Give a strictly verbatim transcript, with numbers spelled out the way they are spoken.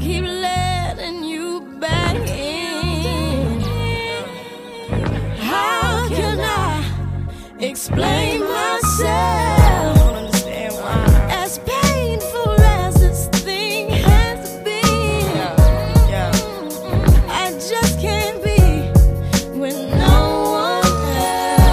keep letting you back in. How can I explain my